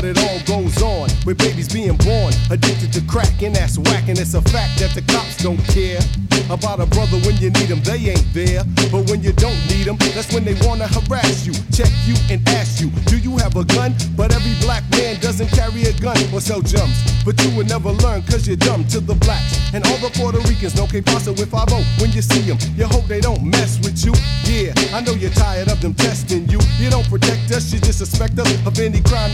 but it all goes on with babies being born addicted to crack, and that's whack. And it's a fact that the cops don't care about a brother when you need them. They ain't there, but when you don't need them, that's when they wanna harass you, check you, and ask you, do you have a gun? But every black man doesn't carry a gun or sell jumps. But you would never learn, cause you're dumb to the blacks. And all the Puerto Ricans know que pasa with 5-0 when you see them. You hope they don't mess with you. Yeah, I know you're tired of them testing you. You don't protect us, you just suspect us of any crime